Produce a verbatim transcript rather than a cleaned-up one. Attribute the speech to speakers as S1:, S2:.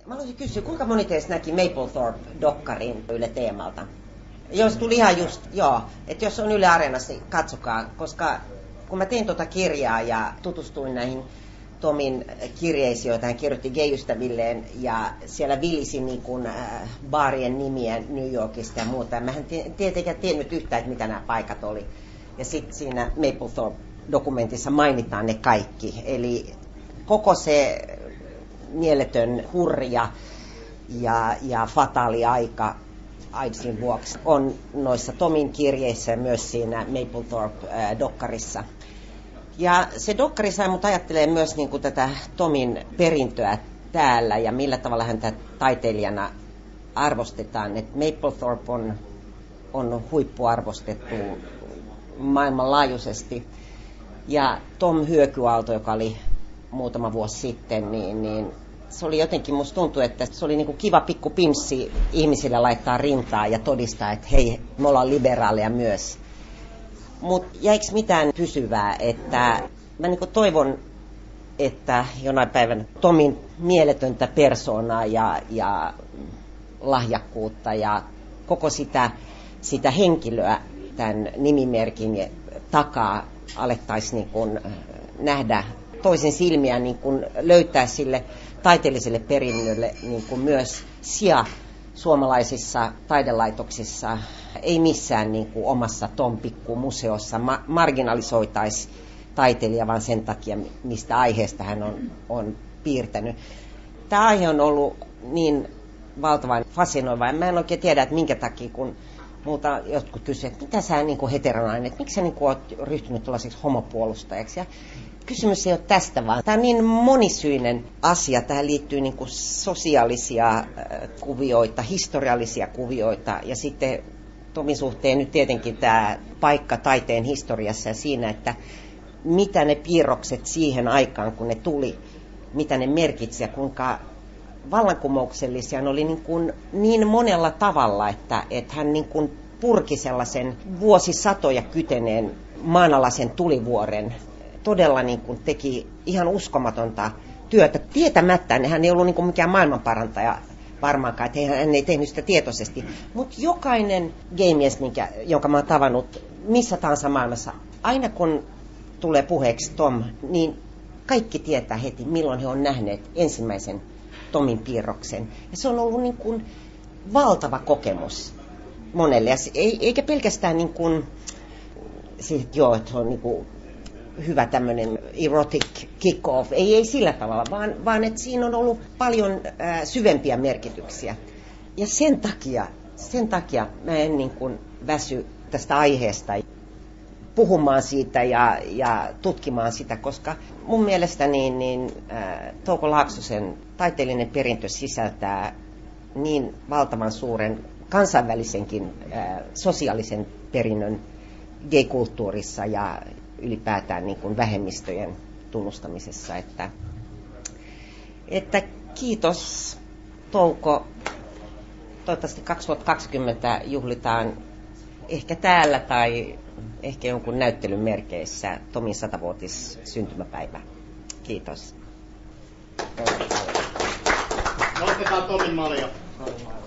S1: Mä haluaisin kysyä, kuinka moni teistä näki Mapplethorpe-dokkarin Yle Teemalta? Jos tuli ihan just, joo, että jos on Yle Areenassa, niin katsokaa, koska kun mä tein tuota kirjaa ja tutustuin näihin Tomin kirjeisiin, joita hän kirjoitti gay-ystävilleen, ja siellä vilisi niin kuin, äh, baarien nimiä New Yorkista ja muuta. Mä en tietenkään tiennyt yhtään, että mitä nämä paikat oli. Ja sitten siinä Mapplethorpe-dokumentissa mainitaan ne kaikki. Eli koko se mieletön hurja ja, ja fataali aika AIDSin vuoksi on noissa Tomin kirjeissä ja myös siinä Mapplethorpe-dokkarissa. Ja se dokkari sai mut ajattelee myös niin kuin tätä Tomin perintöä täällä ja millä tavalla häntä taiteilijana arvostetaan. Et Mapplethorpe on, on huippuarvostettu maailmanlaajuisesti. Ja Tom Hyökyaalto, joka oli muutama vuosi sitten, niin, niin se oli jotenkin, musta tuntui, että se oli niin kuin kiva pikku pinssi ihmisille laittaa rintaa ja todistaa, että hei, me ollaan liberaaleja myös. Mutta jäikö mitään pysyvää, että mä niin kuin toivon, että jonain päivänä Tomin mieletöntä persoonaa ja, ja lahjakkuutta ja koko sitä, sitä henkilöä tämän nimimerkin takaa alettaisiin niin kuin nähdä toisen silmiä, niin kuin löytää sille taiteelliselle perinnölle niin kuin myös sija suomalaisissa taidelaitoksissa, ei missään niin kuin omassa Tom Pikku-museossa ma- marginalisoitaisi taiteilija, vaan sen takia, mistä aiheesta hän on, on piirtänyt. Tämä aihe on ollut niin valtavan fasinoiva, ja mä en oikein tiedä, että minkä takia, kun muuta jotkut kysyvät, että mitä sä niin kuin heteronainen, että miksi sä niin kuin oot ryhtynyt tällaiseksi homopuolustajaksi. Ja kysymys ei ole tästä, vaan tämä on niin monisyinen asia. Tähän liittyy niin kuin sosiaalisia kuvioita, historiallisia kuvioita ja sitten Tomin suhteen nyt tietenkin tämä paikka taiteen historiassa ja siinä, että mitä ne piirrokset siihen aikaan, kun ne tuli, mitä ne merkitsi ja kuinka vallankumouksellisia ne oli niin, kuin niin monella tavalla, että, että hän niin kuin purki sellaisen vuosisatoja kyteneen maanalaisen tulivuoren. Todella niin kuin teki ihan uskomatonta työtä. Tietämättä, hän ei ollut niin kuin mikään maailmanparantaja varmaankaan, että hän ei tehnyt sitä tietoisesti. Mutta jokainen gay-mies, minkä, jonka mä oon tavannut missä tahansa maailmassa, aina kun tulee puheeksi Tom, niin kaikki tietää heti, milloin he on nähneet ensimmäisen Tomin piirroksen. Ja se on ollut niin kuin valtava kokemus monelle. Ja eikä pelkästään niin kuin, siis, joo, että on niin kuin hyvä tämmöinen erotic kick-off, ei, ei sillä tavalla, vaan, vaan että siinä on ollut paljon äh, syvempiä merkityksiä. Ja sen takia, sen takia mä en niin kuin väsy tästä aiheesta puhumaan siitä ja, ja tutkimaan sitä, koska mun mielestä niin, niin, äh, Touko Laaksosen taiteellinen perintö sisältää niin valtavan suuren kansainvälisenkin äh, sosiaalisen perinnön gay-kulttuurissa ja ylipäätään niin kuin vähemmistöjen tunnustamisessa. Että, että kiitos Touko. Toivottavasti kaksituhattakaksikymmentä juhlitaan ehkä täällä tai ehkä jonkun näyttelyn merkeissä Tomin satavuotis syntymäpäivä. Kiitos.
S2: Nostetaan Tomin malja.